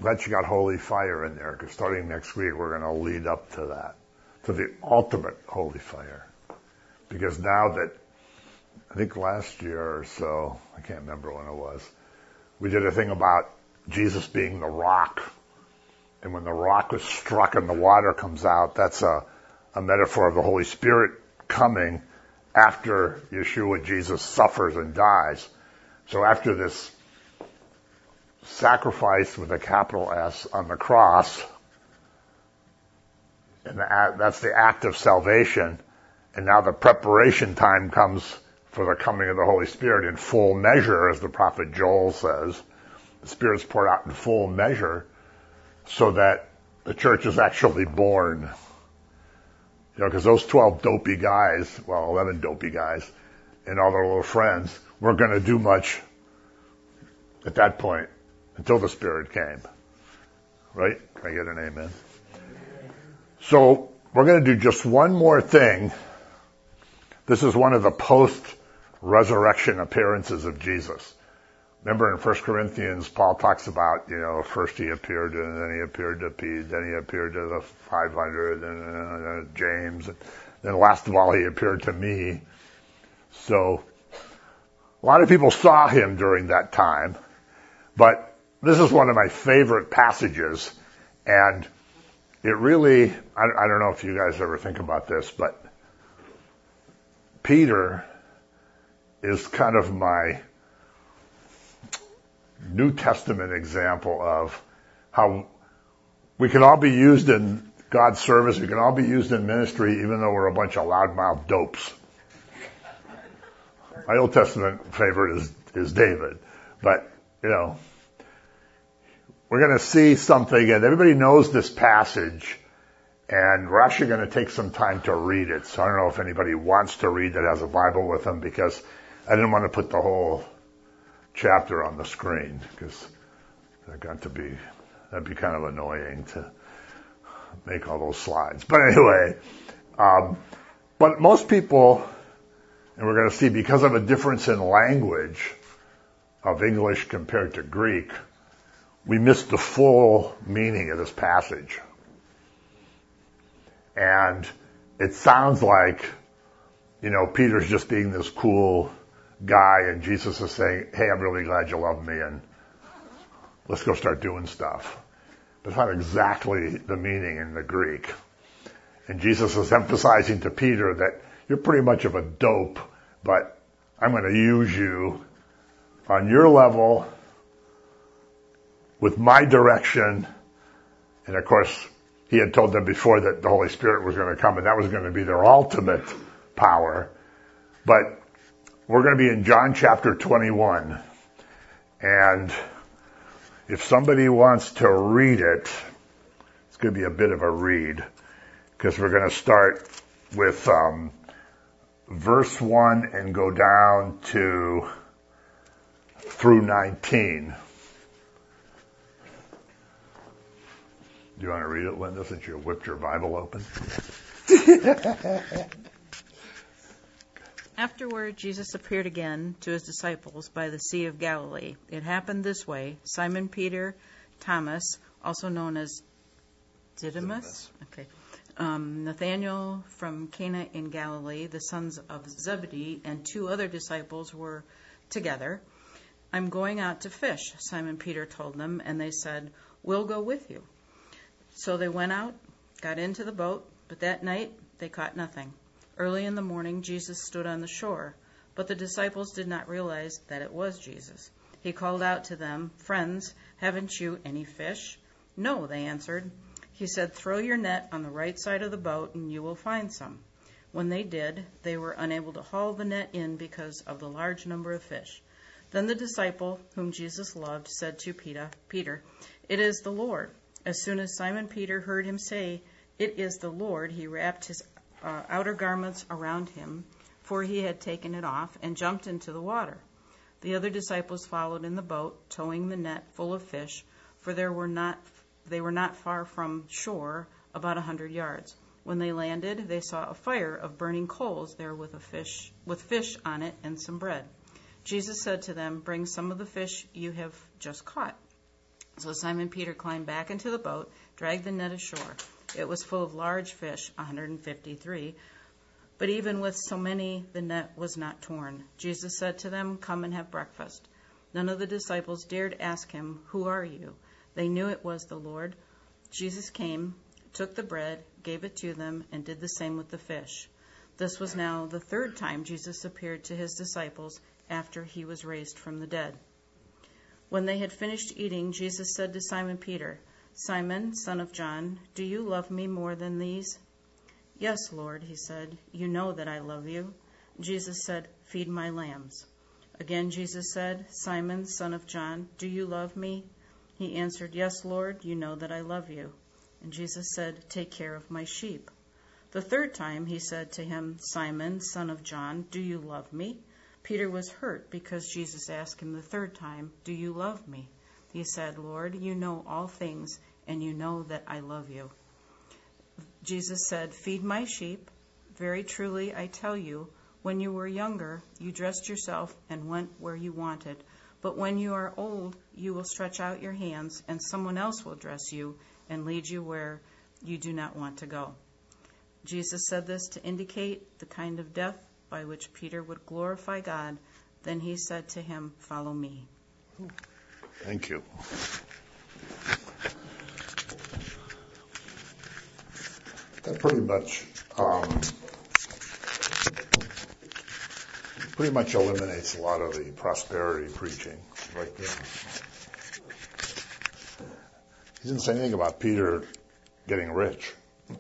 glad you got holy fire in there, because starting next week we're going to lead up to that, to the ultimate holy fire. Because now that, I think last year or so, I can't remember when it was, we did a thing about Jesus being the rock. And when the rock was struck and the water comes out, that's a metaphor of the Holy Spirit coming after Yeshua, Jesus, suffers and dies. So after this sacrifice with a capital S on the cross, and that's the act of salvation, and now the preparation time comes for the coming of the Holy Spirit in full measure, as the prophet Joel says. The Spirit's poured out in full measure so that the church is actually born. You know, because those 12 dopey guys, well, 11 dopey guys, and all their little friends weren't going to do much at that point until the Spirit came. Right? Can I get an amen? So we're going to do just one more thing. This is one of the post-resurrection appearances of Jesus. Remember in 1 Corinthians, Paul talks about, you know, first he appeared, and then he appeared to Peter, then he appeared to the 500, and James, and then last of all he appeared to me. So a lot of people saw him during that time, but this is one of my favorite passages, and it really, I don't know if you guys ever think about this, but Peter is kind of my New Testament example of how we can all be used in God's service, we can all be used in ministry, even though we're a bunch of loudmouth dopes. My Old Testament favorite is David, but, you know, we're going to see something, and everybody knows this passage, and we're actually going to take some time to read it. So I don't know if anybody wants to read that has a Bible with them, because I didn't want to put the whole chapter on the screen, because that'd be kind of annoying to make all those slides. But anyway, but most people, and we're going to see, because of a difference in language of English compared to Greek, we miss the full meaning of this passage. And it sounds like, you know, Peter's just being this cool guy, and Jesus is saying, hey, I'm really glad you love me, and let's go start doing stuff. But it's not exactly the meaning in the Greek. And Jesus is emphasizing to Peter that you're pretty much of a dope, but I'm going to use you on your level with my direction. And of course, he had told them before that the Holy Spirit was going to come, and that was going to be their ultimate power. But we're going to be in John chapter 21. And if somebody wants to read it, it's going to be a bit of a read, because we're going to start with verse 1 and go down to through 19. Do you want to read it, Linda, since you whipped your Bible open? Afterward, Jesus appeared again to his disciples by the Sea of Galilee. It happened this way. Simon Peter, Thomas, also known as Didymus, Nathanael from Cana in Galilee, the sons of Zebedee, and two other disciples were together. I'm going out to fish, Simon Peter told them, and they said, we'll go with you. So they went out, got into the boat, but that night they caught nothing. Early in the morning, Jesus stood on the shore, but the disciples did not realize that it was Jesus. He called out to them, friends, haven't you any fish? No, they answered. He said, throw your net on the right side of the boat and you will find some. When they did, they were unable to haul the net in because of the large number of fish. Then the disciple whom Jesus loved said to Peter, it is the Lord. As soon as Simon Peter heard him say, it is the Lord, he wrapped his outer garments around him, for he had taken it off, and jumped into the water. The other disciples followed in the boat, towing the net full of fish, for they were not far from shore, about 100 yards. When they landed, they saw a fire of burning coals there with fish on it and some bread. Jesus said to them, bring some of the fish you have just caught. So Simon Peter climbed back into the boat, dragged the net ashore. It was full of large fish, 153. But even with so many, the net was not torn. Jesus said to them, "Come and have breakfast." None of the disciples dared ask him, "Who are you?" They knew it was the Lord. Jesus came, took the bread, gave it to them, and did the same with the fish. This was now the third time Jesus appeared to his disciples after he was raised from the dead. When they had finished eating, Jesus said to Simon Peter, "Simon, son of John, do you love me more than these?" "Yes, Lord," he said, "you know that I love you." Jesus said, "Feed my lambs." Again Jesus said, "Simon, son of John, do you love me?" He answered, "Yes, Lord, you know that I love you." And Jesus said, "Take care of my sheep." The third time he said to him, "Simon, son of John, do you love me?" Peter was hurt because Jesus asked him the third time, "Do you love me?" He said, "Lord, you know all things, and you know that I love you." Jesus said, "Feed my sheep. Very truly, I tell you, when you were younger, you dressed yourself and went where you wanted. But when you are old, you will stretch out your hands, and someone else will dress you and lead you where you do not want to go." Jesus said this to indicate the kind of death by which Peter would glorify God. Then he said to him, "Follow me." Thank you. That pretty much eliminates a lot of the prosperity preaching right there. He didn't say anything about Peter getting rich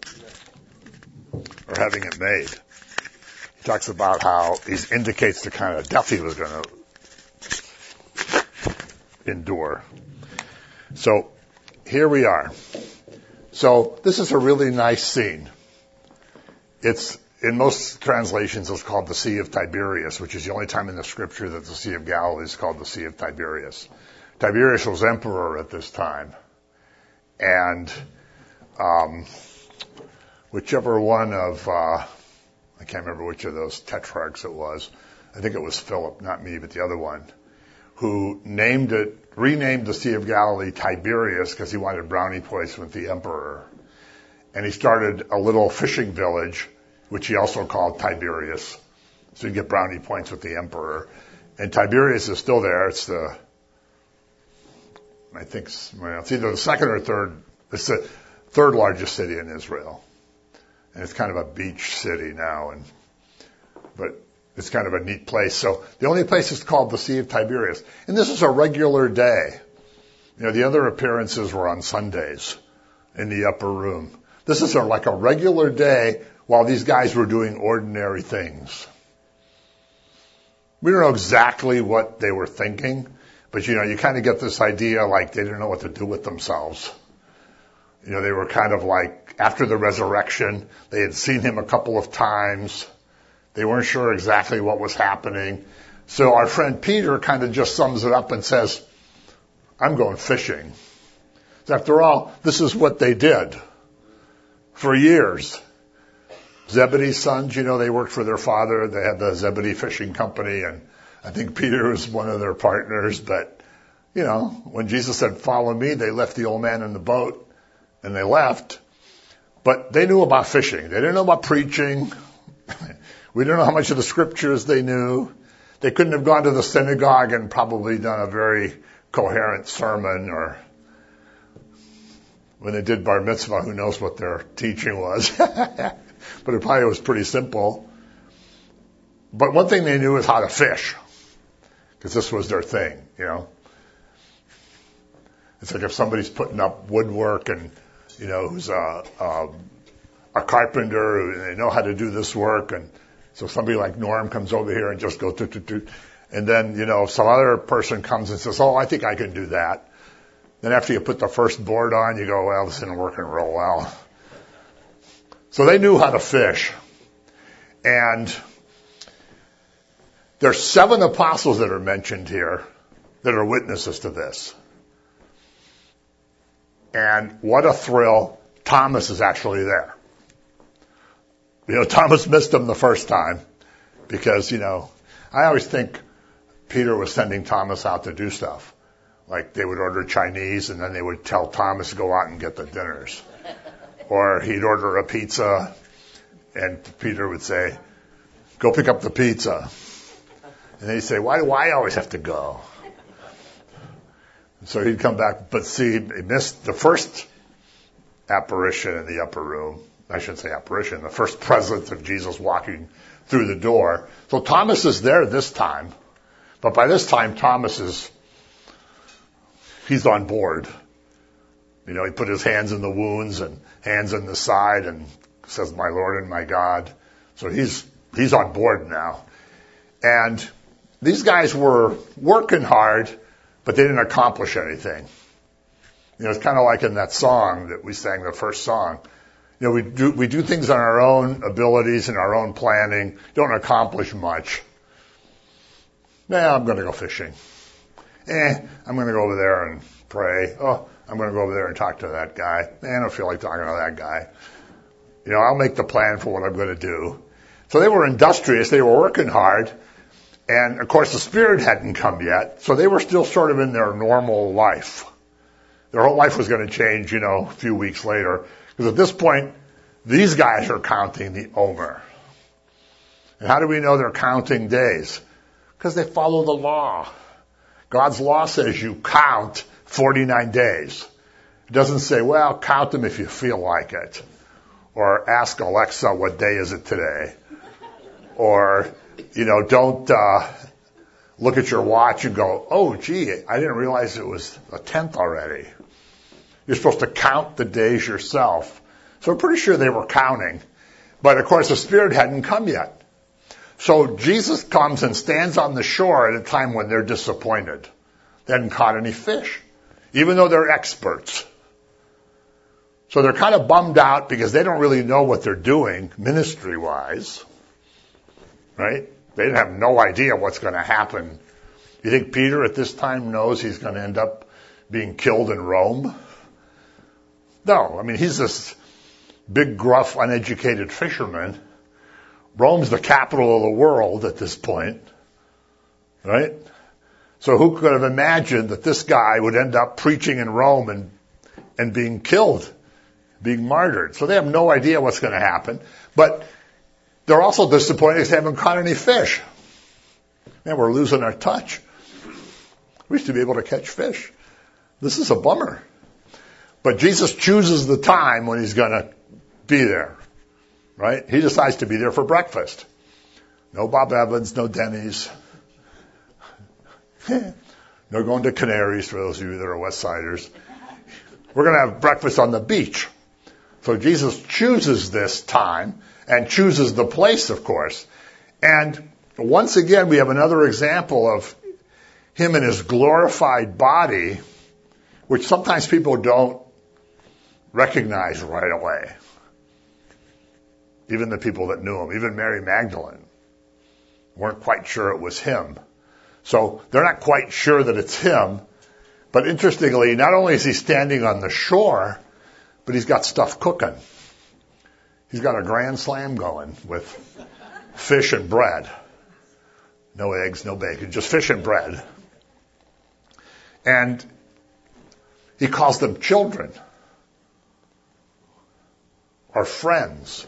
or having it made. He talks about how he indicates the kind of death he was going to endure. So here we are. So this is a really nice scene. It's in most translations it's called the Sea of Tiberias, which is the only time in the scripture that the Sea of Galilee is called the Sea of Tiberias. Tiberius was emperor at this time. And whichever one of, I can't remember which of those tetrarchs it was. I think it was Philip, not me, but the other one, who renamed the Sea of Galilee Tiberias because he wanted brownie points with the emperor. And he started a little fishing village, which he also called Tiberias. So you get brownie points with the emperor. And Tiberias is still there. It's it's either the second or third. It's the third largest city in Israel. And it's kind of a beach city now. But it's kind of a neat place. So the only place is called the Sea of Tiberias. And this is a regular day. The other appearances were on Sundays in the upper room. This is like a regular day while these guys were doing ordinary things. We don't know exactly what they were thinking, but you kind of get this idea like they didn't know what to do with themselves. They were kind of like, after the resurrection, they had seen him a couple of times. They weren't sure exactly what was happening. So our friend Peter kind of just sums it up and says, "I'm going fishing." After all, this is what they did for years. Zebedee's sons, they worked for their father. They had the Zebedee Fishing Company, and I think Peter was one of their partners. But, when Jesus said, "Follow me," they left the old man in the boat, and they left. But they knew about fishing. They didn't know about preaching. We don't know how much of the scriptures they knew. They couldn't have gone to the synagogue and probably done a very coherent sermon, or when they did bar mitzvah, who knows what their teaching was. But it probably was pretty simple. But one thing they knew is how to fish, because this was their thing, It's like if somebody's putting up woodwork and, who's a carpenter, and they know how to do this work, and so somebody like Norm comes over here and just goes, toot. And then, some other person comes and says, "Oh, I think I can do that." Then after you put the first board on, you go, "Well, this isn't working real well." So they knew how to fish. And there's 7 apostles that are mentioned here that are witnesses to this. And what a thrill. Thomas is actually there. Thomas missed him the first time because, I always think Peter was sending Thomas out to do stuff. Like they would order Chinese and then they would tell Thomas to go out and get the dinners. Or he'd order a pizza and Peter would say, go pick up the pizza. And they'd say, why do I always have to go? So he'd come back, but see, he missed the first apparition in the upper room. I shouldn't say apparition, the first presence of Jesus walking through the door. So Thomas is there this time, but by this time he's on board. You know, he put his hands in the wounds and hands in the side and says, my Lord and my God. So he's on board now. And these guys were working hard, but they didn't accomplish anything. You know, it's kind of like in that song that we sang, the first song. You know, we do things on our own abilities and our own planning, don't accomplish much. I'm going to go fishing. I'm going to go over there and pray. I'm going to go over there and talk to that guy. I don't feel like talking to that guy. You know, I'll make the plan for what I'm going to do. So they were industrious. They were working hard. And, of course, the Spirit hadn't come yet. So they were still sort of in their normal life. Their whole life was going to change, you know, a few weeks later. Because at this point, these guys are counting the Omer. And how do we know they're counting days? Because they follow the law. God's law says you count 49 days. It doesn't say, well, count them if you feel like it. Or ask Alexa, what day is it today? Or, you know, don't look at your watch and go, oh, gee, I didn't realize it was the 10th already. You're supposed to count the days yourself. So I'm pretty sure they were counting. But, of course, the Spirit hadn't come yet. So Jesus comes and stands on the shore at a time when they're disappointed. They hadn't caught any fish, even though they're experts. So they're kind of bummed out because they don't really know what they're doing ministry-wise. Right? They have no idea what's going to happen. You think Peter at this time knows he's going to end up being killed in Rome? No. I mean, he's this big, gruff, uneducated fisherman. Rome's the capital of the world at this point. Right? So who could have imagined that this guy would end up preaching in Rome and being killed, being martyred? So they have no idea what's going to happen. But they're also disappointed because they haven't caught any fish. Man, we're losing our touch. We used to be able to catch fish. This is a bummer. But Jesus chooses the time when he's going to be there. Right? He decides to be there for breakfast. No Bob Evans, no Denny's. No going to Canaries for those of you that are West Siders. We're going to have breakfast on the beach. So Jesus chooses this time and chooses the place, of course. And once again, we have another example of him in his glorified body, which sometimes people don't recognize right away. Even the people that knew him, even Mary Magdalene, weren't quite sure it was him. So they're not quite sure that it's him. But interestingly, not only is he standing on the shore, but he's got stuff cooking. He's got a grand slam going with fish and bread. No eggs, no bacon, just fish and bread. And he calls them children or friends.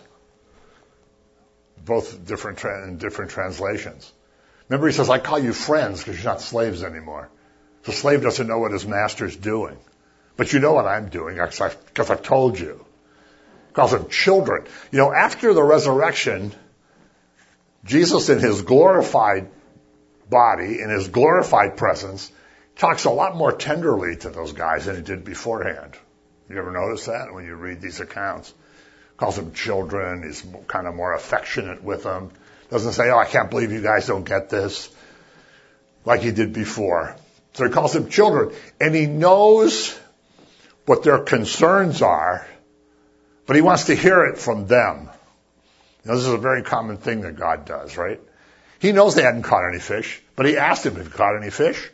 Both different translations. Remember, he says, I call you friends because you're not slaves anymore. The slave doesn't know what his master's doing. But you know what I'm doing because I've told you. He calls them children. You know, after the resurrection, Jesus in his glorified body, in his glorified presence, talks a lot more tenderly to those guys than he did beforehand. You ever notice that when you read these accounts? Calls them children. He's kind of more affectionate with them. Doesn't say, oh, I can't believe you guys don't get this, like he did before. So he calls them children. And he knows what their concerns are, but he wants to hear it from them. You know, this is a very common thing that God does, right? He knows they hadn't caught any fish, but he asked them, have you caught any fish?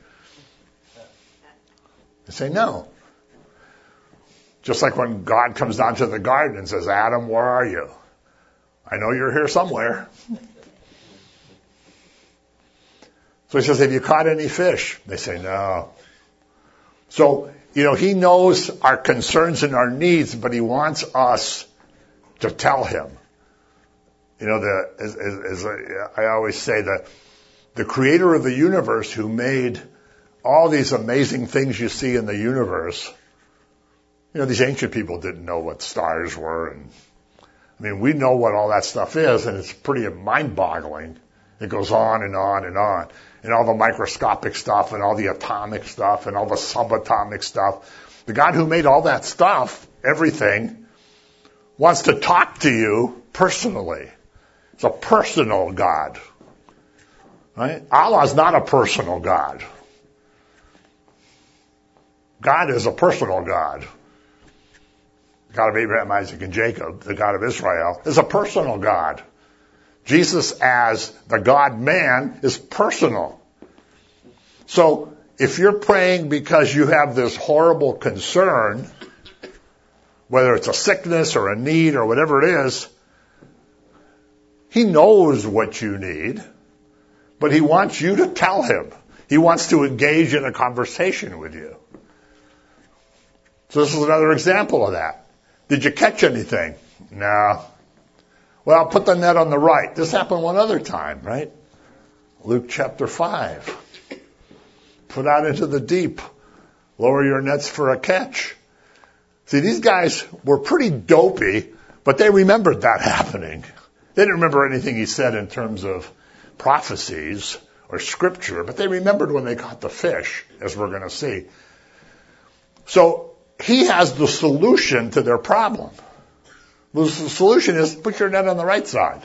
They say no. Just like when God comes down to the garden and says, Adam, where are you? I know you're here somewhere. So he says, have you caught any fish? They say, no. So, he knows our concerns and our needs, but he wants us to tell him. As I always say, the creator of the universe who made all these amazing things you see in the universe, these ancient people didn't know what stars were. And we know what all that stuff is, and it's pretty mind-boggling. It goes on and on and on. And all the microscopic stuff and all the atomic stuff and all the subatomic stuff. The God who made all that stuff, everything, wants to talk to you personally. It's a personal God. Right? Allah is not a personal God. God is a personal God. The God of Abraham, Isaac, and Jacob, the God of Israel, is a personal God. Jesus as the God-man is personal. So if you're praying because you have this horrible concern, whether it's a sickness or a need or whatever it is, he knows what you need, but he wants you to tell him. He wants to engage in a conversation with you. So this is another example of that. Did you catch anything? No. Well, put the net on the right. This happened one other time, right? Luke chapter 5. Put out into the deep. Lower your nets for a catch. See, these guys were pretty dopey, but they remembered that happening. They didn't remember anything he said in terms of prophecies or scripture, but they remembered when they caught the fish, as we're going to see. So he has the solution to their problem. The solution is put your net on the right side.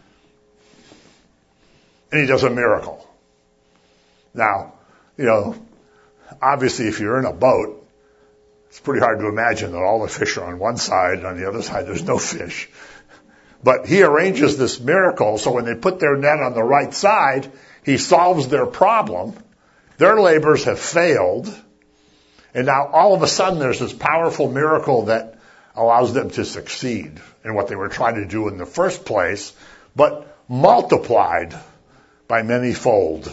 And he does a miracle. Now, obviously if you're in a boat, it's pretty hard to imagine that all the fish are on one side and on the other side there's no fish. But he arranges this miracle so when they put their net on the right side, he solves their problem. Their labors have failed. And now all of a sudden there's this powerful miracle that allows them to succeed in what they were trying to do in the first place, but multiplied by manyfold.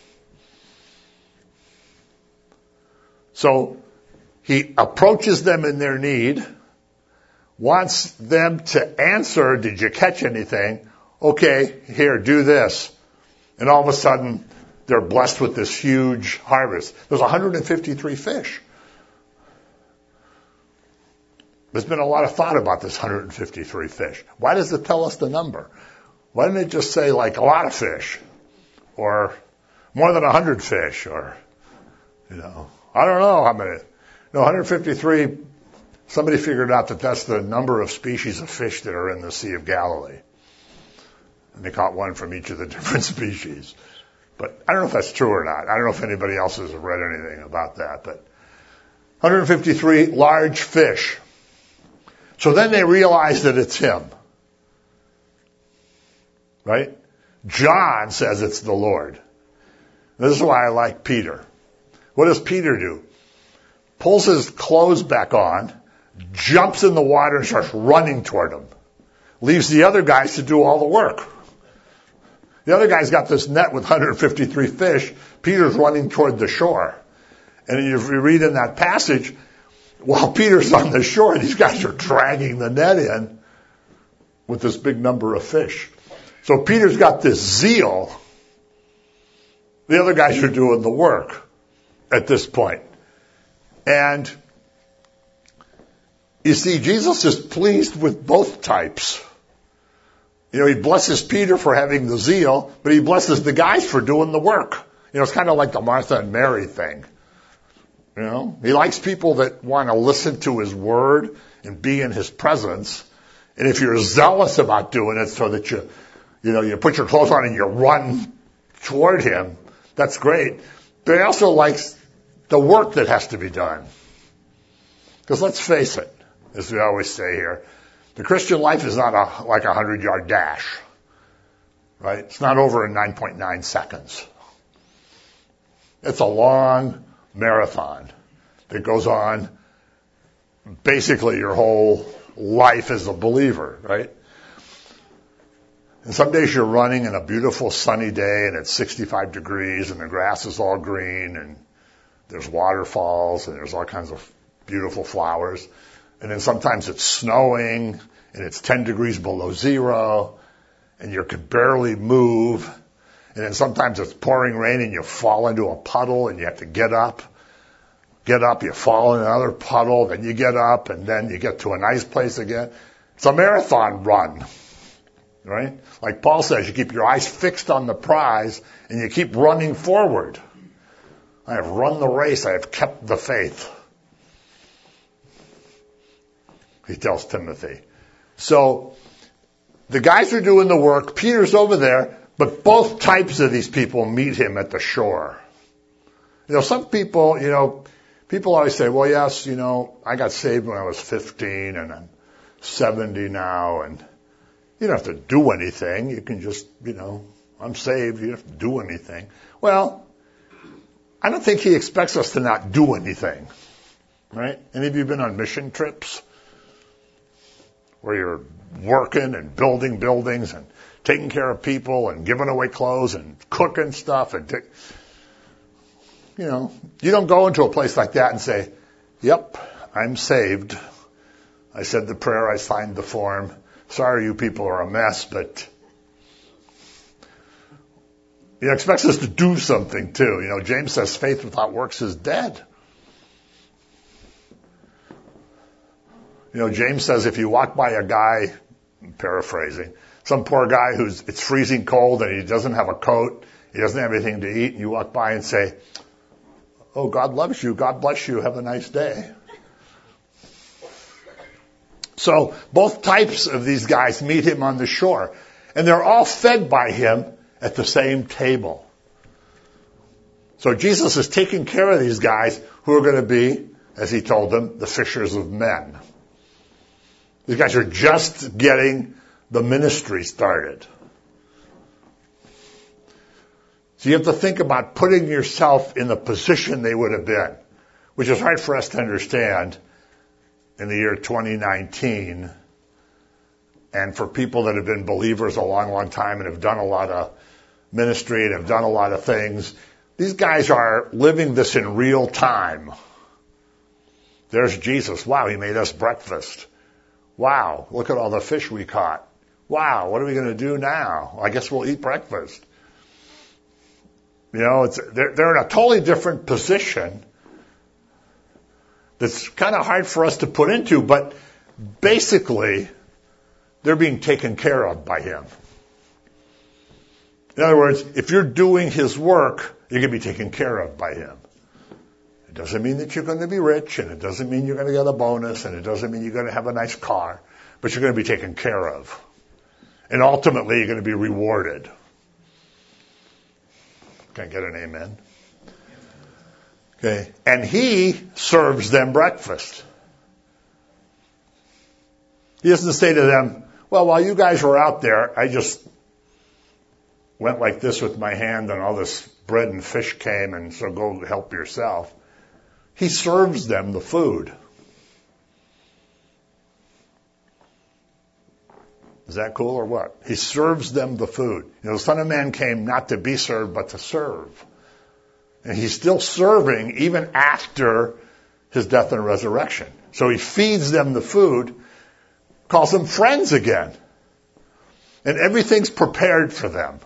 So he approaches them in their need, wants them to answer, did you catch anything? Okay, here, do this. And all of a sudden, they're blessed with this huge harvest. There's 153 fish. There's been a lot of thought about this 153 fish. Why does it tell us the number? Why didn't it just say like a lot of fish? Or more than 100 fish? Or, I don't know how many. No, 153, somebody figured out that that's the number of species of fish that are in the Sea of Galilee. And they caught one from each of the different species. But I don't know if that's true or not. I don't know if anybody else has read anything about that. But 153 large fish. So then they realize that it's him. Right? John says it's the Lord. This is why I like Peter. What does Peter do? Pulls his clothes back on, jumps in the water and starts running toward him. Leaves the other guys to do all the work. The other guy's got this net with 153 fish. Peter's running toward the shore. And if you read in that passage, while Peter's on the shore, these guys are dragging the net in with this big number of fish. So Peter's got this zeal. The other guys are doing the work at this point. And you see, Jesus is pleased with both types. He blesses Peter for having the zeal, but he blesses the guys for doing the work. It's kind of like the Martha and Mary thing. He likes people that want to listen to his word and be in his presence. And if you're zealous about doing it so that you put your clothes on and you run toward him, that's great. But he also likes the work that has to be done. Because let's face it, as we always say here, the Christian life is not like a 100-yard dash. Right? It's not over in 9.9 seconds. It's a long marathon that goes on basically your whole life as a believer, right? And some days you're running in a beautiful sunny day and it's 65 degrees and the grass is all green and there's waterfalls and there's all kinds of beautiful flowers. And then sometimes it's snowing and it's 10 degrees below zero and you could barely move. And then sometimes it's pouring rain and you fall into a puddle and you have to get up, you fall in another puddle, then you get up and then you get to a nice place again. It's a marathon run, right? Like Paul says, you keep your eyes fixed on the prize and you keep running forward. I have run the race. I have kept the faith, he tells Timothy. So the guys are doing the work. Peter's over there, but both types of these people meet him at the shore. Some people, people always say, well, yes, I got saved when I was 15 and I'm 70 now and you don't have to do anything. You can just, I'm saved. You don't have to do anything. Well, I don't think he expects us to not do anything, right? Any of you been on mission trips where you're working and building buildings and taking care of people and giving away clothes and cooking stuff and, you don't go into a place like that and say, yep, I'm saved. I said the prayer, I signed the form. Sorry, you people are a mess, but he expects us to do something too. James says faith without works is dead. James says if you walk by a guy, I'm paraphrasing, some poor guy it's freezing cold and he doesn't have a coat, he doesn't have anything to eat, and you walk by and say, oh, God loves you, God bless you, have a nice day. So both types of these guys meet him on the shore, and they're all fed by him at the same table. So Jesus is taking care of these guys who are going to be, as he told them, the fishers of men. These guys are just getting the ministry started. So you have to think about putting yourself in the position they would have been, which is hard for us to understand in the year 2019. And for people that have been believers a long, long time and have done a lot of ministry and have done a lot of things, these guys are living this in real time. There's Jesus. Wow, he made us breakfast. Wow, look at all the fish we caught. Wow, what are we going to do now? I guess we'll eat breakfast. They're in a totally different position that's kind of hard for us to put into, but basically, they're being taken care of by him. In other words, if you're doing his work, you're going to be taken care of by him. It doesn't mean that you're going to be rich, and it doesn't mean you're going to get a bonus, and it doesn't mean you're going to have a nice car, but you're going to be taken care of. And ultimately, you're going to be rewarded. Can I get an amen? Okay. And he serves them breakfast. He doesn't say to them, well, while you guys were out there, I just went like this with my hand and all this bread and fish came, and so go help yourself. He serves them the food. Is that cool or what? He serves them the food. The Son of Man came not to be served, but to serve. And he's still serving even after his death and resurrection. So he feeds them the food, calls them friends again. And everything's prepared for them.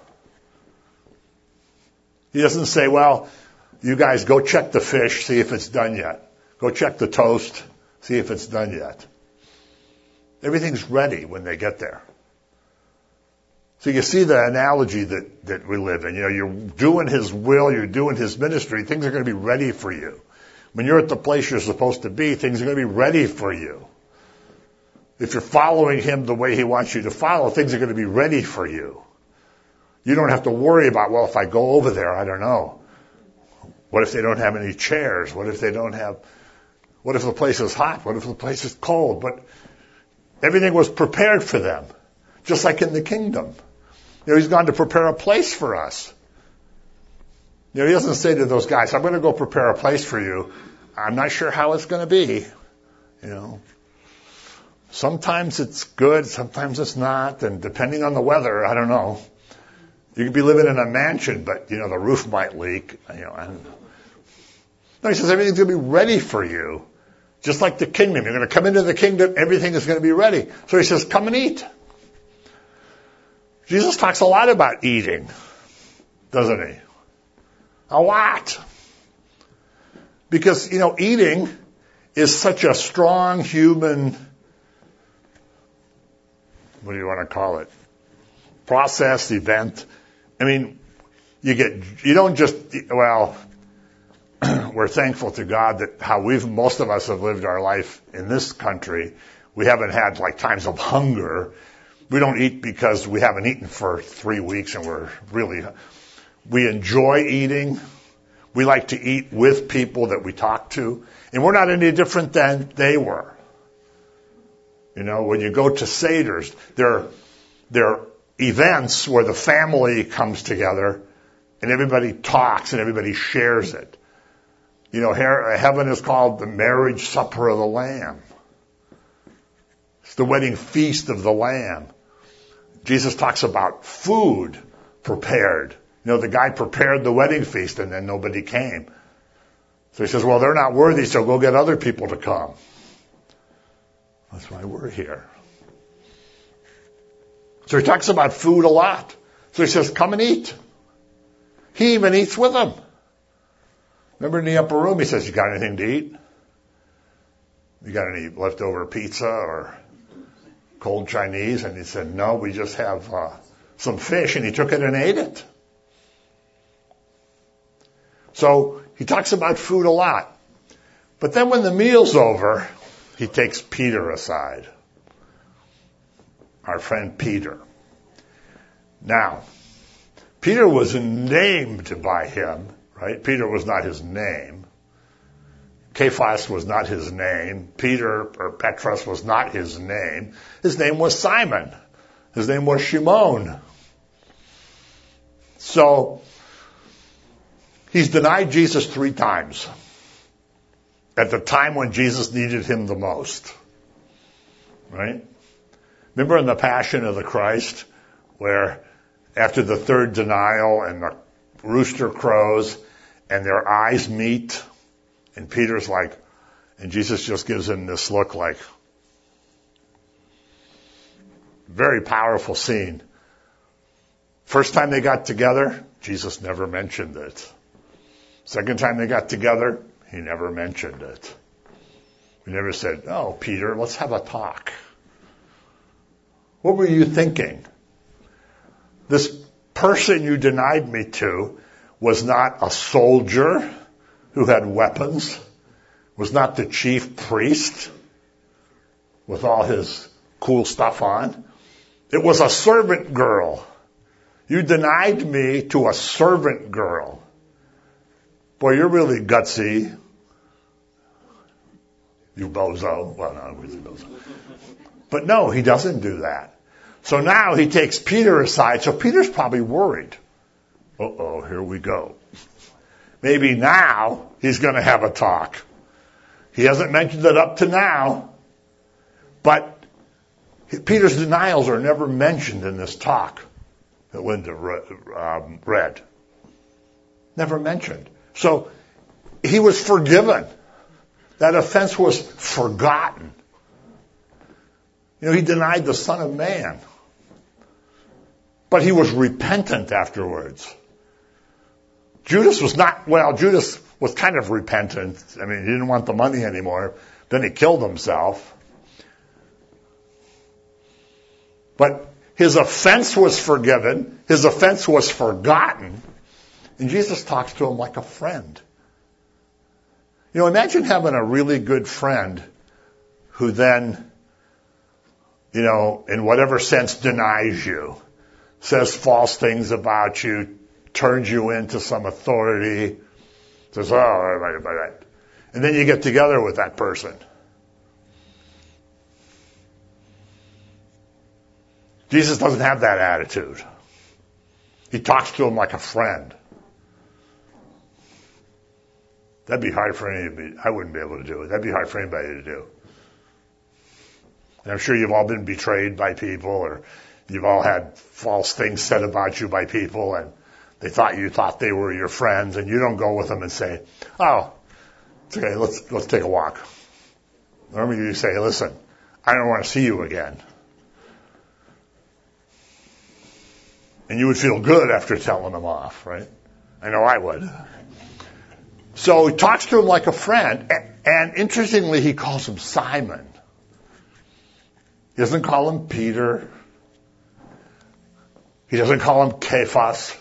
He doesn't say, well, you guys go check the fish, see if it's done yet. Go check the toast, see if it's done yet. Everything's ready when they get there. So you see the analogy that we live in. You're doing his will, you're doing his ministry, things are going to be ready for you. When you're at the place you're supposed to be, things are going to be ready for you. If you're following him the way he wants you to follow, things are going to be ready for you. You don't have to worry about, well, if I go over there, I don't know. What if they don't have any chairs? What if the place is hot? What if the place is cold? But everything was prepared for them, just like in the kingdom. He's gone to prepare a place for us. He doesn't say to those guys, I'm going to go prepare a place for you. I'm not sure how it's going to be. Sometimes it's good, sometimes it's not, and depending on the weather, I don't know. You could be living in a mansion, but, the roof might leak. I don't know. No, he says everything's going to be ready for you. Just like the kingdom. You're going to come into the kingdom, everything is going to be ready. So he says, come and eat. Jesus talks a lot about eating, doesn't he? A lot. Because, eating is such a strong human, what do you want to call it? Process, event. I mean, you don't just, we're thankful to God that how most of us have lived our life in this country. We haven't had like times of hunger. We don't eat because we haven't eaten for 3 weeks and we enjoy eating. We like to eat with people that we talk to. And we're not any different than they were. When you go to Seders, they're events where the family comes together and everybody talks and everybody shares it. Heaven is called the marriage supper of the Lamb. It's the wedding feast of the Lamb. Jesus talks about food prepared. The guy prepared the wedding feast and then nobody came. So he says, well, they're not worthy, so go get other people to come. That's why we're here. So he talks about food a lot. So he says, come and eat. He even eats with them. Remember in the upper room, he says, you got anything to eat? You got any leftover pizza or cold Chinese? And he said, no, we just have some fish. And he took it and ate it. So he talks about food a lot. But then when the meal's over, he takes Peter aside. Our friend Peter. Now, Peter was named by him, right? Peter was not his name. Cephas was not his name. Peter or Petrus was not his name. His name was Simon. His name was Shimon. So, he's denied Jesus 3 times at the time when Jesus needed him the most. Right? Remember in the Passion of the Christ where after the 3rd denial and the rooster crows and their eyes meet and Peter's like, and Jesus just gives him this look like, very powerful scene. First time they got together, Jesus never mentioned it. Second time they got together, he never mentioned it. He never said, oh, Peter, let's have a talk. What were you thinking? This person you denied me to was not a soldier who had weapons, was not the chief priest with all his cool stuff on. It was a servant girl. You denied me to a servant girl. Boy, you're really gutsy. You bozo. Well, no, I'm really bozo. But no, he doesn't do that. So now he takes Peter aside. So Peter's probably worried. Uh-oh, here we go. Maybe now he's going to have a talk. He hasn't mentioned it up to now. But Peter's denials are never mentioned in this talk that Linda read. Never mentioned. So he was forgiven. That offense was forgotten. He denied the Son of Man. But he was repentant afterwards. Judas was kind of repentant. I mean, he didn't want the money anymore. Then he killed himself. But his offense was forgiven. His offense was forgotten. And Jesus talks to him like a friend. Imagine having a really good friend who then, in whatever sense denies you, says false things about you, turns you into some authority, says, right. And then you get together with that person. Jesus doesn't have that attitude. He talks to him like a friend. That'd be hard for anybody. I wouldn't be able to do it. That'd be hard for anybody to do. And I'm sure you've all been betrayed by people, or you've all had false things said about you by people, and you thought they were your friends, and you don't go with them and say, oh, It's okay, let's take a walk. Remember you say, listen, I don't want to see you again. And you would feel good after telling them off, right? I know I would. So he talks to him like a friend, and interestingly, he calls him Simon. He doesn't call him Peter. He doesn't call him Cephas.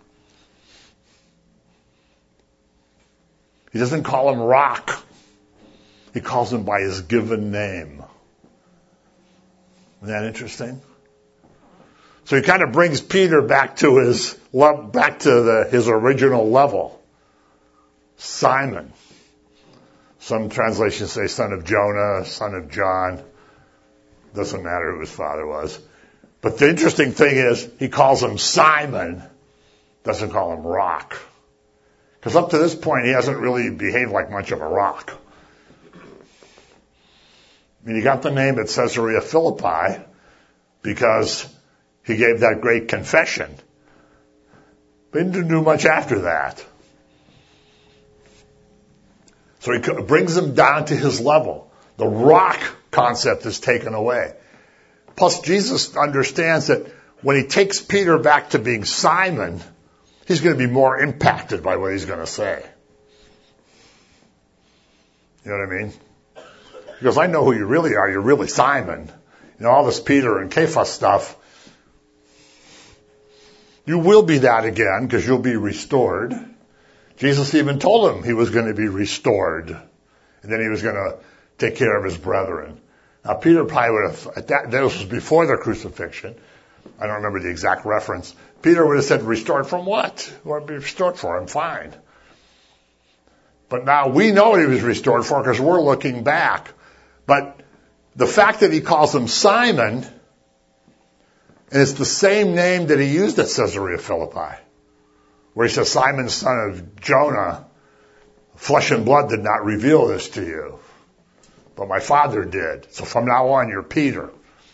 He doesn't call him Rock. He calls him by his given name. Isn't that interesting? So he kind of brings Peter back to his original level. Simon. Some translations say son of Jonah, son of John. Doesn't matter who his father was. But the interesting thing is, he calls him Simon, doesn't call him Rock. Because up to this point, he hasn't really behaved like much of a rock. I mean, he got the name at Caesarea Philippi because he gave that great confession. But he didn't do much after that. So he brings him down to his level. The rock concept is taken away. Plus, Jesus understands that when he takes Peter back to being Simon, he's going to be more impacted by what he's going to say. You know what I mean? Because I know who you really are. You're really Simon. You know, all this Peter and Cephas stuff. You will be that again because you'll be restored. Jesus even told him he was going to be restored. And then he was going to take care of his brethren. Now, Peter probably would have, this was before the crucifixion. I don't remember the exact reference. Peter would have said, restored from what? What would be restored for? I'm fine. But now we know what he was restored for because we're looking back. But the fact that he calls him Simon, and it's the same name that he used at Caesarea Philippi, where he says, Simon, son of Jonah, flesh and blood did not reveal this to you, but my Father did. So from now on, you're Peter.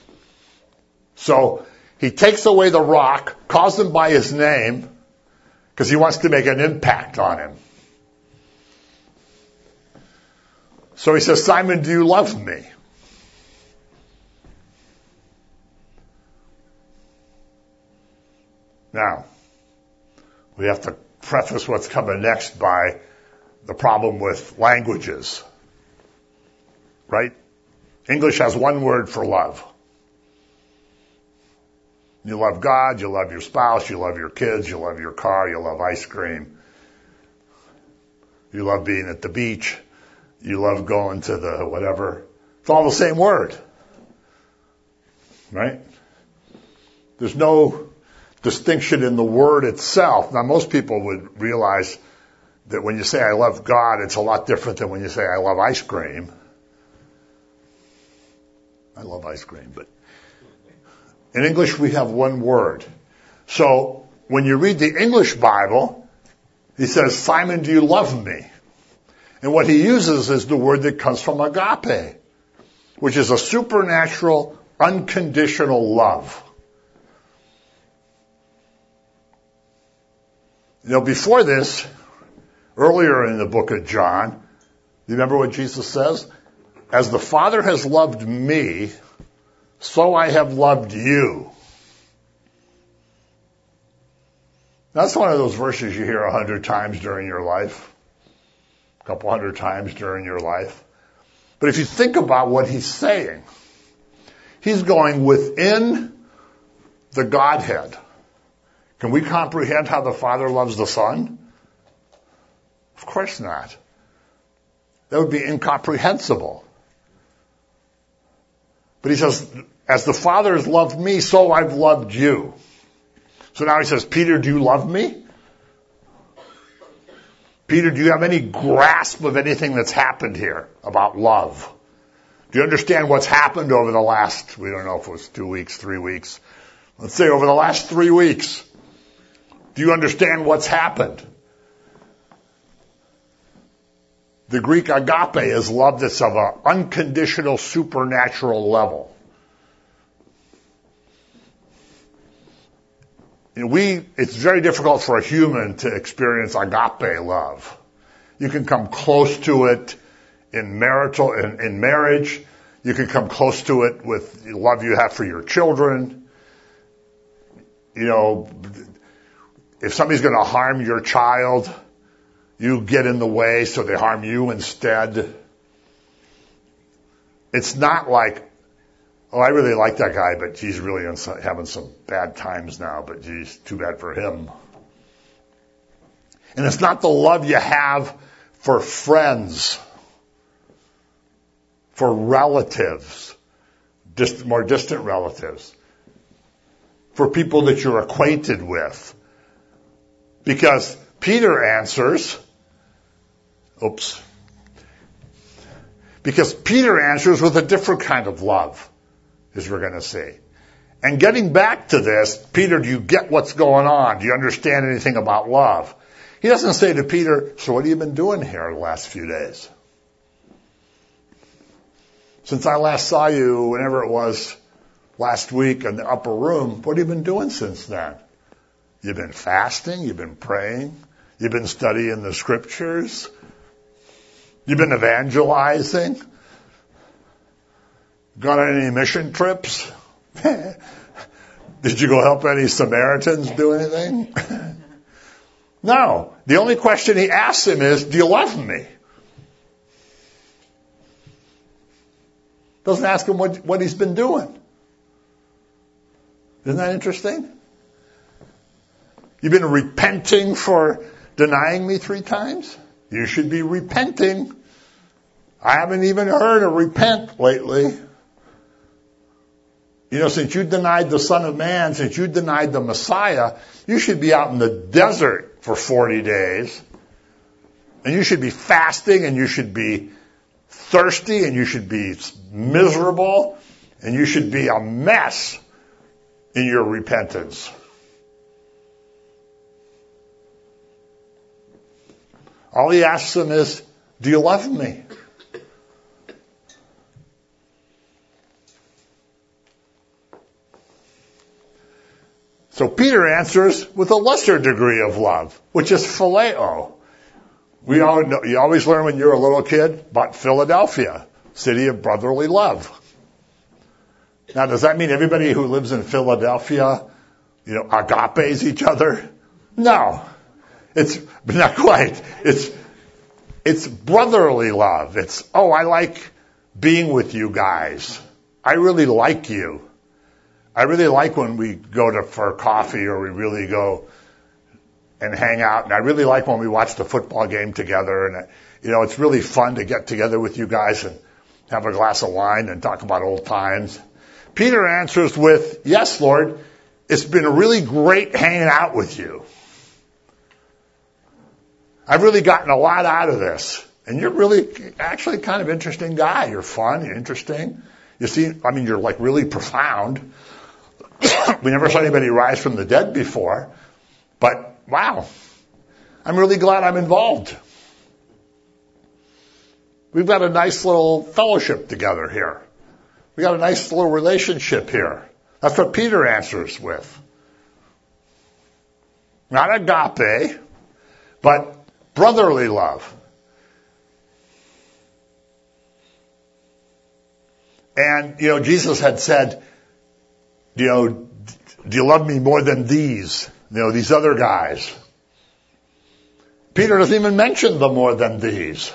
So he takes away the rock, calls him by his name, because he wants to make an impact on him. So he says, Simon, do you love me? Now, we have to preface what's coming next by the problem with languages. Right? English has one word for love. You love God, you love your spouse, you love your kids, you love your car, you love ice cream. You love being at the beach. You love going to the whatever. It's all the same word. Right? There's no distinction in the word itself. Now, most people would realize that when you say I love God, it's a lot different than when you say I love ice cream. I love ice cream, but in English we have one word. So when you read the English Bible, he says, Simon, do you love me? And what he uses is the word that comes from agape, which is a supernatural, unconditional love. You know, before this, earlier in the book of John, you remember what Jesus says? As the Father has loved me, so I have loved you. That's one of those verses you hear 100 times during your life. A couple hundred times during your life. But if you think about what he's saying, he's going within the Godhead. Can we comprehend how the Father loves the Son? Of course not. That would be incomprehensible. But he says, as the Father has loved me, so I've loved you. So now he says, Peter, do you love me? Peter, do you have any grasp of anything that's happened here about love? Do you understand what's happened over the last, we don't know if it was 2 weeks, 3 weeks. Let's say over the last 3 weeks. Do you understand what's happened? The Greek agape is love that's of an unconditional supernatural level. You know, it's very difficult for a human to experience agape love. You can come close to it in marriage. You can come close to it with the love you have for your children. You know, if somebody's going to harm your child, you get in the way so they harm you instead. It's not like, oh, I really like that guy, but he's really having some bad times now, but geez, too bad for him. And it's not the love you have for friends, for relatives, more distant relatives, for people that you're acquainted with. Because Peter answers with a different kind of love, as we're going to see. And getting back to this, Peter, do you get what's going on? Do you understand anything about love? He doesn't say to Peter, so what have you been doing here the last few days? Since I last saw you, whenever it was last week in the upper room, what have you been doing since then? You've been fasting, you've been praying, you've been studying the scriptures, you've been evangelizing, gone on any mission trips? Did you go help any Samaritans do anything? No. The only question he asks him is, do you love me? Doesn't ask him what he's been doing. Isn't that interesting? You've been repenting for denying me 3 times? You should be repenting. I haven't even heard of repent lately. You know, since you denied the Son of Man, since you denied the Messiah, you should be out in the desert for 40 days. And you should be fasting, and you should be thirsty, and you should be miserable, and you should be a mess in your repentance. All he asks them is, do you love me? So Peter answers with a lesser degree of love, which is phileo. We all know, you always learn when you're a little kid about Philadelphia, city of brotherly love. Now, does that mean everybody who lives in Philadelphia, agapes each other? No. It's not quite. It's brotherly love. It's, I like being with you guys. I really like you. I really like when we go for coffee or we really go and hang out. And I really like when we watch the football game together. And, it's really fun to get together with you guys and have a glass of wine and talk about old times. Peter answers with, yes, Lord, it's been really great hanging out with you. I've really gotten a lot out of this. And you're really actually kind of interesting guy. You're fun, you're interesting. You're like really profound. We never saw anybody rise from the dead before. But, wow, I'm really glad I'm involved. We've got a nice little fellowship together here. We got a nice little relationship here. That's what Peter answers with. Not agape, but brotherly love. And, Jesus had said, do you love me more than these? These other guys. Peter doesn't even mention the more than these.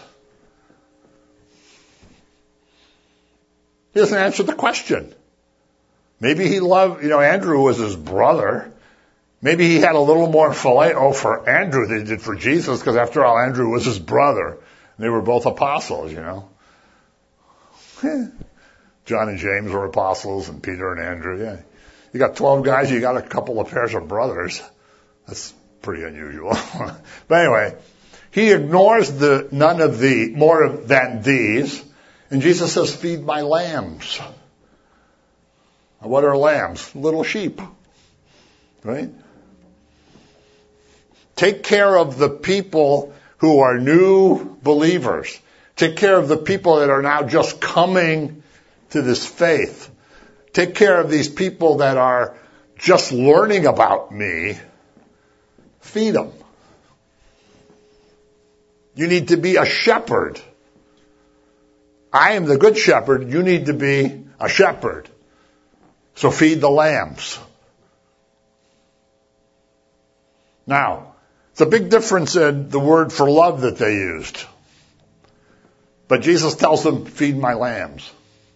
He doesn't answer the question. Maybe he loved, Andrew was his brother. Maybe he had a little more phileo for Andrew than he did for Jesus, because after all, Andrew was his brother. They were both apostles, John and James were apostles, and Peter and Andrew, yeah. You got 12 guys, you got a couple of pairs of brothers. That's pretty unusual. But anyway, he ignores the none of the more than these, and Jesus says, feed my lambs. What are lambs? Little sheep. Right? Take care of the people who are new believers. Take care of the people that are now just coming to this faith. Take care of these people that are just learning about me. Feed them. You need to be a shepherd. I am the good shepherd. You need to be a shepherd. So feed the lambs. Now, it's a big difference in the word for love that they used. But Jesus tells them, feed my lambs.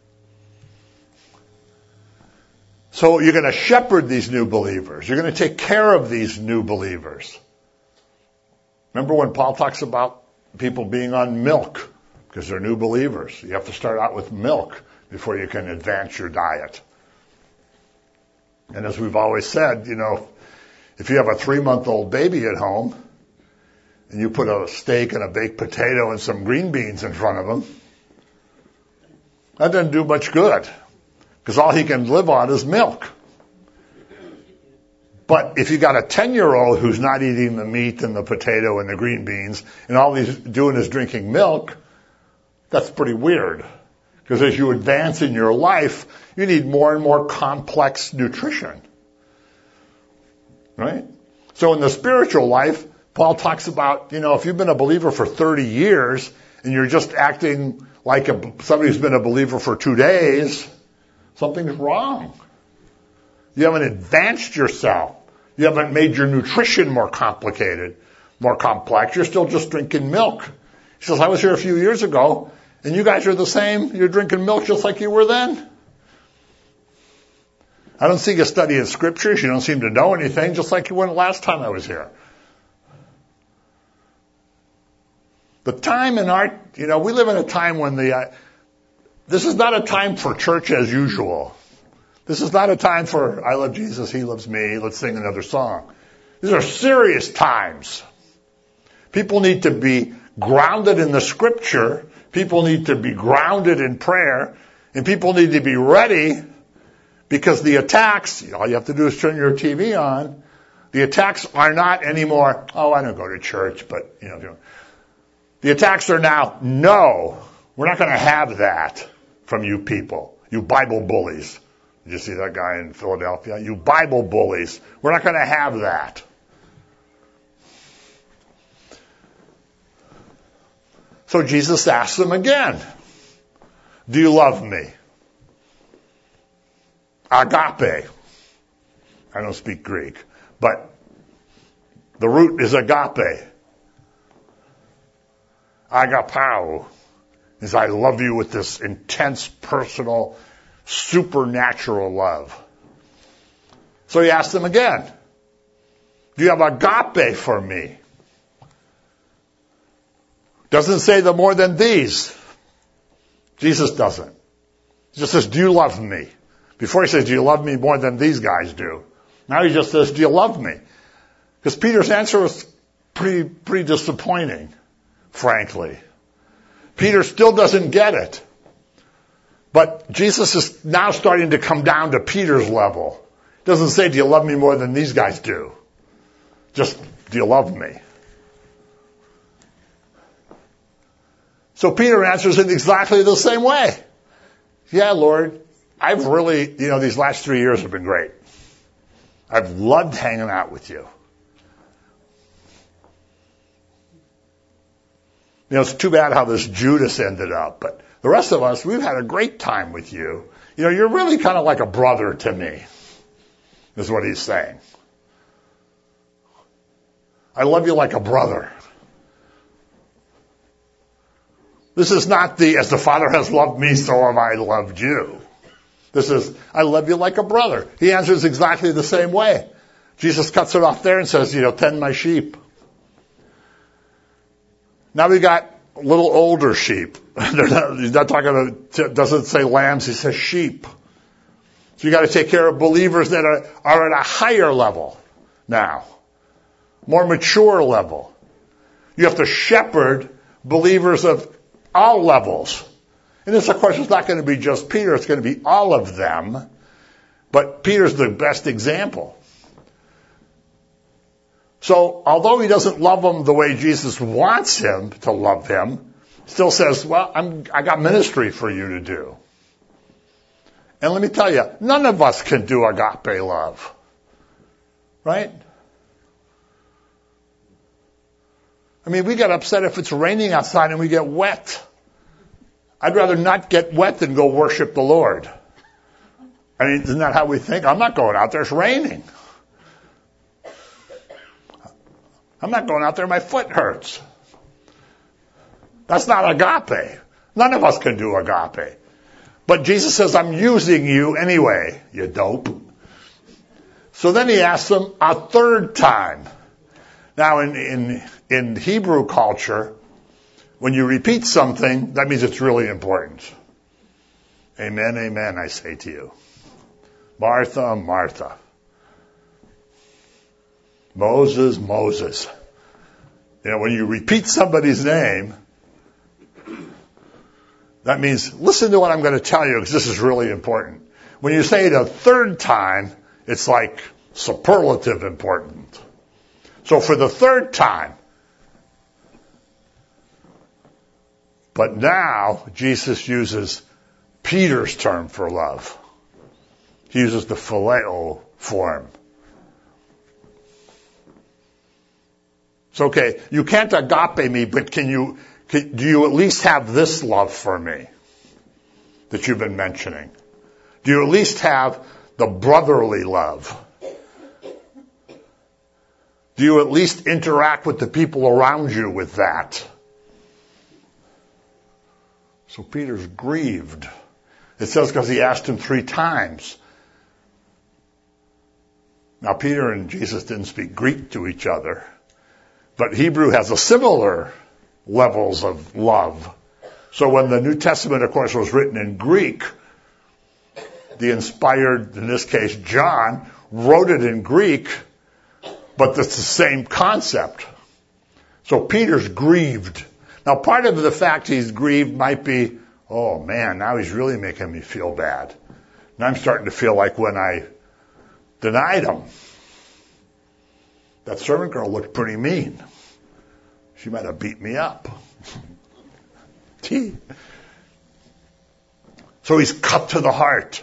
So you're going to shepherd these new believers. You're going to take care of these new believers. Remember when Paul talks about people being on milk because they're new believers. You have to start out with milk before you can advance your diet. And as we've always said, if you have a 3-month-old baby at home and you put a steak and a baked potato and some green beans in front of him, that doesn't do much good because all he can live on is milk. But if you got a 10-year-old who's not eating the meat and the potato and the green beans and all he's doing is drinking milk, that's pretty weird. Because as you advance in your life, you need more and more complex nutrition. Right? So in the spiritual life, Paul talks about, if you've been a believer for 30 years and you're just acting like somebody who's been a believer for 2 days, something's wrong. You haven't advanced yourself. You haven't made your nutrition more complicated, more complex. You're still just drinking milk. He says, I was here a few years ago, and you guys are the same. You're drinking milk just like you were then. I don't see you studying scriptures. You don't seem to know anything, just like you were last time I was here. The time in our, we live in a time when this is not a time for church as usual. This is not a time for, I love Jesus, he loves me, let's sing another song. These are serious times. People need to be grounded in the scripture. People need to be grounded in prayer. And people need to be ready because the attacks, all you have to do is turn your TV on. The attacks are not anymore, I don't go to church, but, the attacks are now, no, we're not going to have that from you people, you Bible bullies. Did you see that guy in Philadelphia? You Bible bullies. We're not going to have that. So Jesus asks them again, do you love me? Agape. I don't speak Greek, but the root is agape. Agapao is I love you with this intense, personal, supernatural love. So he asked them again, do you have agape for me? Doesn't say the more than these. Jesus doesn't. He just says, do you love me? Before he says, do you love me more than these guys do? Now he just says, do you love me? Because Peter's answer was pretty disappointing, frankly. Peter still doesn't get it. But Jesus is now starting to come down to Peter's level. He doesn't say, do you love me more than these guys do? Just, do you love me? So Peter answers it exactly the same way. Yeah, Lord, I've really, these last 3 years have been great. I've loved hanging out with you. It's too bad how this Judas ended up, but the rest of us, we've had a great time with you. You're really kind of like a brother to me, is what he's saying. I love you like a brother. This is not as the Father has loved me, so have I loved you. This is, I love you like a brother. He answers exactly the same way. Jesus cuts it off there and says, tend my sheep. Now we got little older sheep. He's not talking doesn't say lambs, he says sheep. So you got to take care of believers that are at a higher level now. More mature level. You have to shepherd believers of all levels. And this, of course, is not going to be just Peter. It's going to be all of them. But Peter's the best example. So, although he doesn't love them the way Jesus wants him to love him, still says, well, I got ministry for you to do. And let me tell you, none of us can do agape love. Right? I mean, we get upset if it's raining outside and we get wet. I'd rather not get wet than go worship the Lord. I mean, isn't that how we think? I'm not going out there. It's raining. I'm not going out there. My foot hurts. That's not agape. None of us can do agape. But Jesus says, I'm using you anyway, you dope. So then he asks them a third time. Now, in Hebrew culture, when you repeat something, that means it's really important. Amen, amen, I say to you. Martha, Martha. Moses, Moses. You know, when you repeat somebody's name, that means, listen to what I'm going to tell you because this is really important. When you say it a third time, it's like superlative important. So for the third time, but now Jesus uses Peter's term for love. He uses the phileo form. It's okay. You can't agape me, but do you at least have this love for me that you've been mentioning? Do you at least have the brotherly love? Do you at least interact with the people around you with that? So Peter's grieved. It says because he asked him 3 times. Now Peter and Jesus didn't speak Greek to each other, but Hebrew has a similar levels of love. So when the New Testament, of course, was written in Greek, the inspired, in this case, John, wrote it in Greek, but it's the same concept. So Peter's grieved. Now, part of the fact he's grieved might be, oh man, now he's really making me feel bad. And I'm starting to feel like when I denied him. That servant girl looked pretty mean. She might have beat me up. So he's cut to the heart.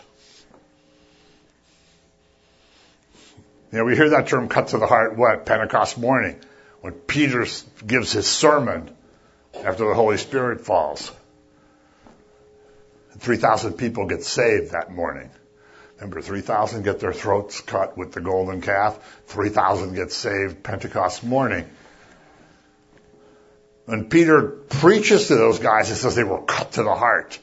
You know, we hear that term cut to the heart, what? Pentecost morning, when Peter gives his sermon after the Holy Spirit falls. 3,000 people get saved that morning. Remember, 3,000 get their throats cut with the golden calf. 3,000 get saved Pentecost morning. When Peter preaches to those guys, it says they were cut to the heart.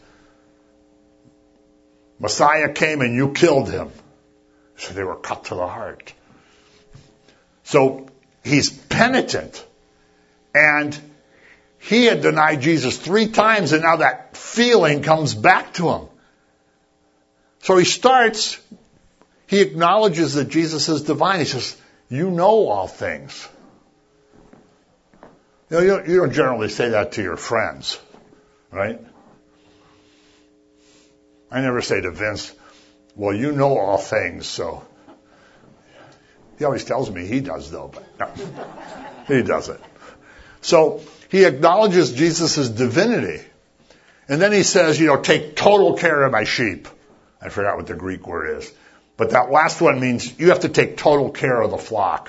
Messiah came and you killed him. So they were cut to the heart. So he's penitent. And he had denied Jesus 3 times, and now that feeling comes back to him. So he acknowledges that Jesus is divine. He says, you know all things. You know, you don't generally say that to your friends, right? I never say to Vince, well, you know all things, so. He always tells me he does, though, but no, he doesn't. So he acknowledges Jesus' divinity. And then he says, you know, take total care of my sheep. I forgot what the Greek word is. But that last one means you have to take total care of the flock.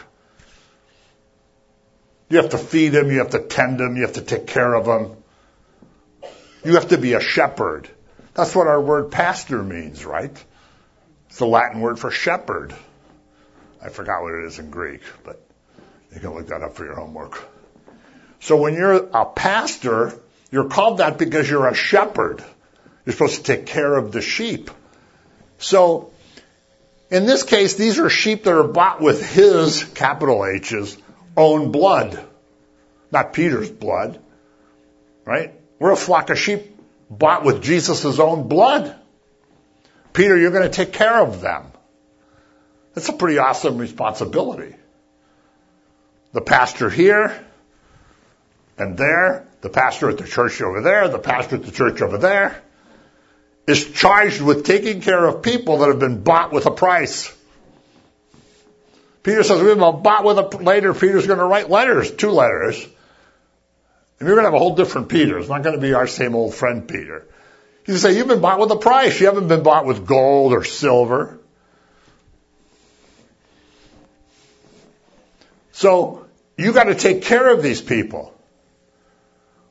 You have to feed them, you have to tend them, you have to take care of them. You have to be a shepherd. That's what our word pastor means, right? It's the Latin word for shepherd. I forgot what it is in Greek, but you can look that up for your homework. So when you're a pastor, you're called that because you're a shepherd. You're supposed to take care of the sheep. So in this case, these are sheep that are bought with his, capital H's, own blood. Not Peter's blood, right? We're a flock of sheep bought with Jesus' own blood. Peter, you're going to take care of them. That's a pretty awesome responsibility. The pastor here and there, the pastor at the church over there, the pastor at the church over there, is charged with taking care of people that have been bought with a price. Peter says, we've been bought with a, later Peter's going to write letters, 2 letters. And you're going to have a whole different Peter. It's not going to be our same old friend Peter. He's going to say, you've been bought with a price. You haven't been bought with gold or silver. So you got to take care of these people.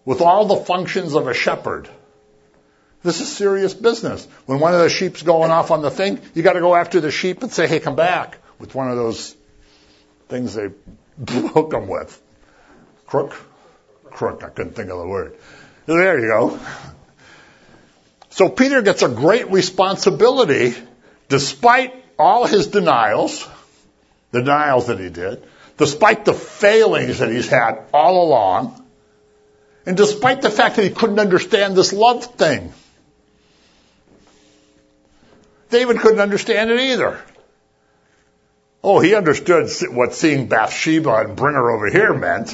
with all the functions of a shepherd. This is serious business. When one of the sheep's going off on the thing, you got to go after the sheep and say, hey, come back, with one of those things they hook them with. Crook, I couldn't think of the word. There you go. So Peter gets a great responsibility despite all his denials, the denials that he did, despite the failings that he's had all along, and despite the fact that he couldn't understand this love thing. David couldn't understand it either. Oh, he understood what seeing Bathsheba and bring her over here meant.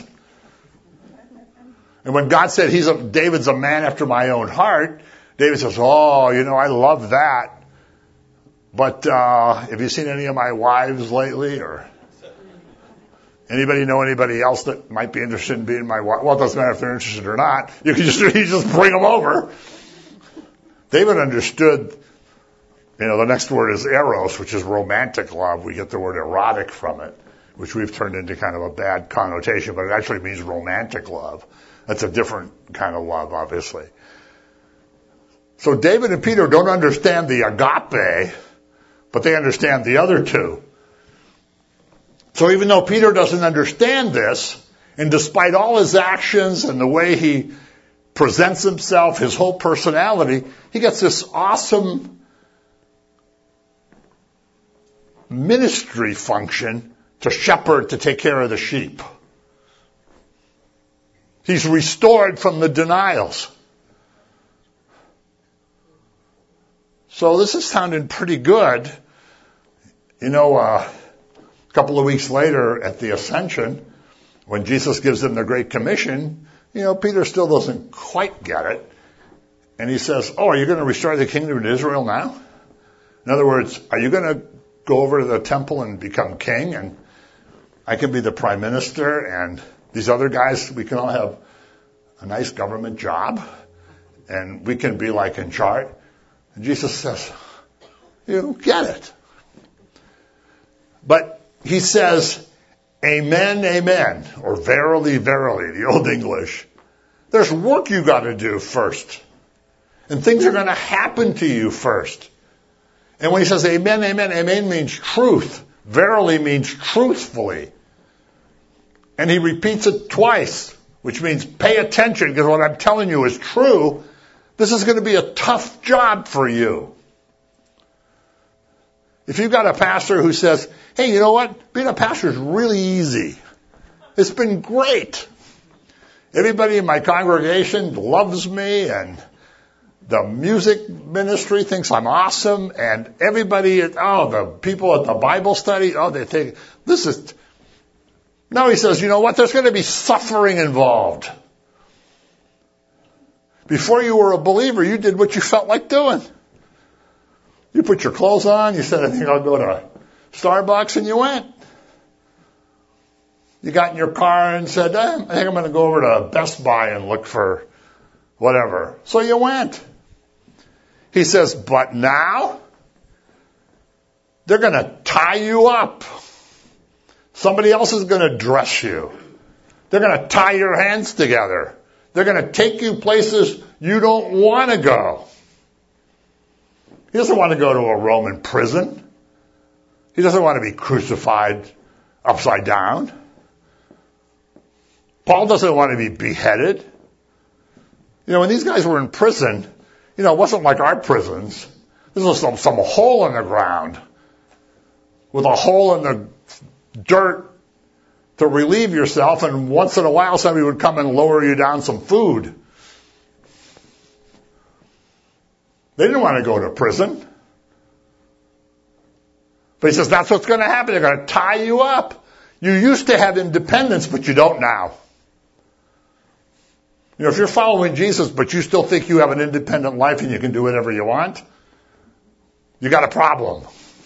And when God said David's a man after my own heart, David says, oh, I love that. But have you seen any of my wives lately? Or anybody know anybody else that might be interested in being my wife? Well, it doesn't matter if they're interested or not. You just bring them over. David understood. The next word is eros, which is romantic love. We get the word erotic from it, which we've turned into kind of a bad connotation, but it actually means romantic love. That's a different kind of love, obviously. So David and Peter don't understand the agape, but they understand the other two. So even though Peter doesn't understand this, and despite all his actions and the way he presents himself, his whole personality, he gets this awesome ministry function to shepherd, to take care of the sheep. He's restored from the denials. So this is sounding pretty good. A couple of weeks later at the Ascension, when Jesus gives them the Great Commission, Peter still doesn't quite get it. And he says, oh, are you going to restore the kingdom to Israel now? In other words, are you going to go over to the temple and become king, and I can be the prime minister, and these other guys, we can all have a nice government job, and we can be like in charge? And Jesus says, you get it. But he says, amen, amen, or verily, verily, the Old English. There's work you got to do first, and things are going to happen to you first. And when he says amen, amen, amen means truth. Verily means truthfully. And he repeats it twice, which means pay attention, because what I'm telling you is true. This is going to be a tough job for you. If you've got a pastor who says, hey, you know what? Being a pastor is really easy. It's been great. Everybody in my congregation loves me, and the music ministry thinks I'm awesome, and everybody, the people at the Bible study, they think this is. No, he says, you know what? There's going to be suffering involved. Before you were a believer, you did what you felt like doing. You put your clothes on, you said, I think I'll go to Starbucks, and you went. You got in your car and said, I think I'm going to go over to Best Buy and look for whatever. So you went. He says, but now they're going to tie you up. Somebody else is going to dress you. They're going to tie your hands together. They're going to take you places you don't want to go. He doesn't want to go to a Roman prison. He doesn't want to be crucified upside down. Paul doesn't want to be beheaded. When these guys were in prison, it wasn't like our prisons. This was some hole in the ground with a hole in the dirt to relieve yourself, and once in a while somebody would come and lower you down some food. They didn't want to go to prison. But he says that's what's going to happen. They're going to tie you up. You used to have independence, but you don't now. If you're following Jesus, but you still think you have an independent life and you can do whatever you want, you got a problem.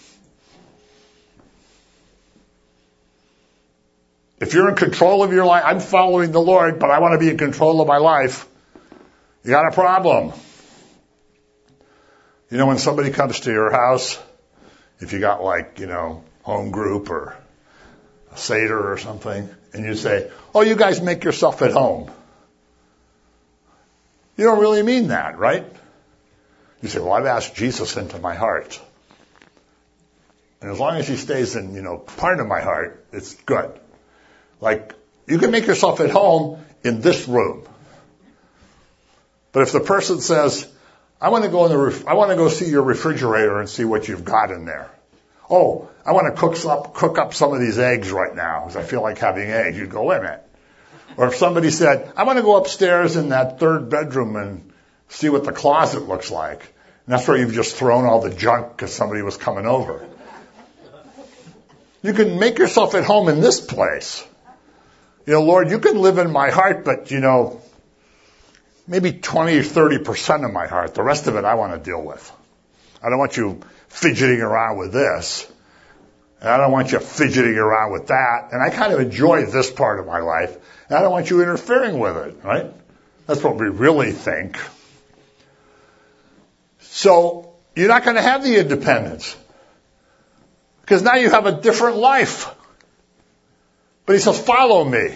If you're in control of your life, I'm following the Lord, but I want to be in control of my life, you got a problem. When somebody comes to your house, if you got home group or a Seder or something, and you say, oh, you guys make yourself at home. You don't really mean that, right? You say, well, I've asked Jesus into my heart. And as long as he stays in, part of my heart, it's good. Like, you can make yourself at home in this room. But if the person says, I want to go see your refrigerator and see what you've got in there. Oh, I want to cook up some of these eggs right now because I feel like having eggs. You'd go, wait a minute. Or if somebody said, I want to go upstairs in that third bedroom and see what the closet looks like. And that's where you've just thrown all the junk because somebody was coming over. You can make yourself at home in this place. Lord, you can live in my heart, but, maybe 20 or 30% of my heart. The rest of it I want to deal with. I don't want you fidgeting around with this. And I don't want you fidgeting around with that. And I kind of enjoy this part of my life. And I don't want you interfering with it, right? That's what we really think. So you're not going to have the independence. Because now you have a different life. But he says, follow me.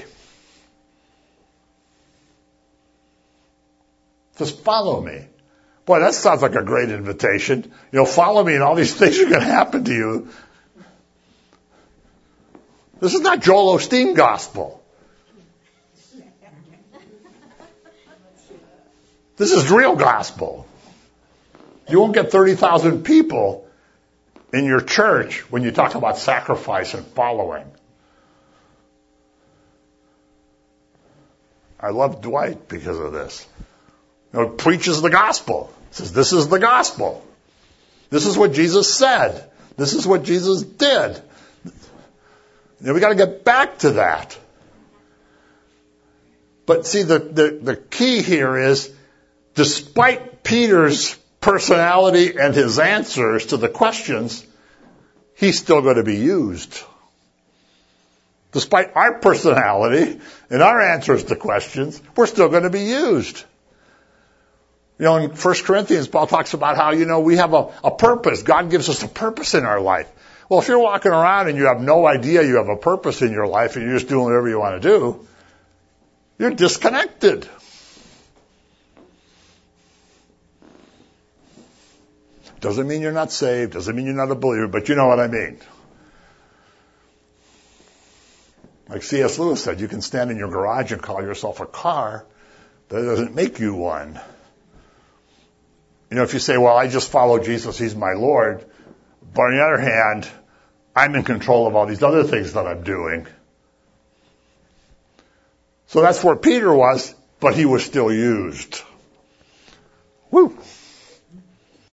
Just follow me. Boy, that sounds like a great invitation. Follow me and all these things are going to happen to you. This is not Joel Osteen gospel. This is real gospel. You won't get 30,000 people in your church when you talk about sacrifice and following. I love Dwight because of this. Preaches the gospel. Says, this is the gospel. This is what Jesus said. This is what Jesus did. We got to get back to that. But see, the key here is, despite Peter's personality and his answers to the questions, he's still going to be used. Despite our personality and our answers to questions, we're still going to be used. In 1 Corinthians, Paul talks about how, we have a purpose. God gives us a purpose in our life. Well, if you're walking around and you have no idea you have a purpose in your life and you're just doing whatever you want to do, you're disconnected. Doesn't mean you're not saved. Doesn't mean you're not a believer, but you know what I mean. Like C.S. Lewis said, you can stand in your garage and call yourself a car, but it doesn't make you one. If you say, well, I just follow Jesus, he's my Lord, but on the other hand, I'm in control of all these other things that I'm doing. So that's where Peter was, but he was still used. Woo!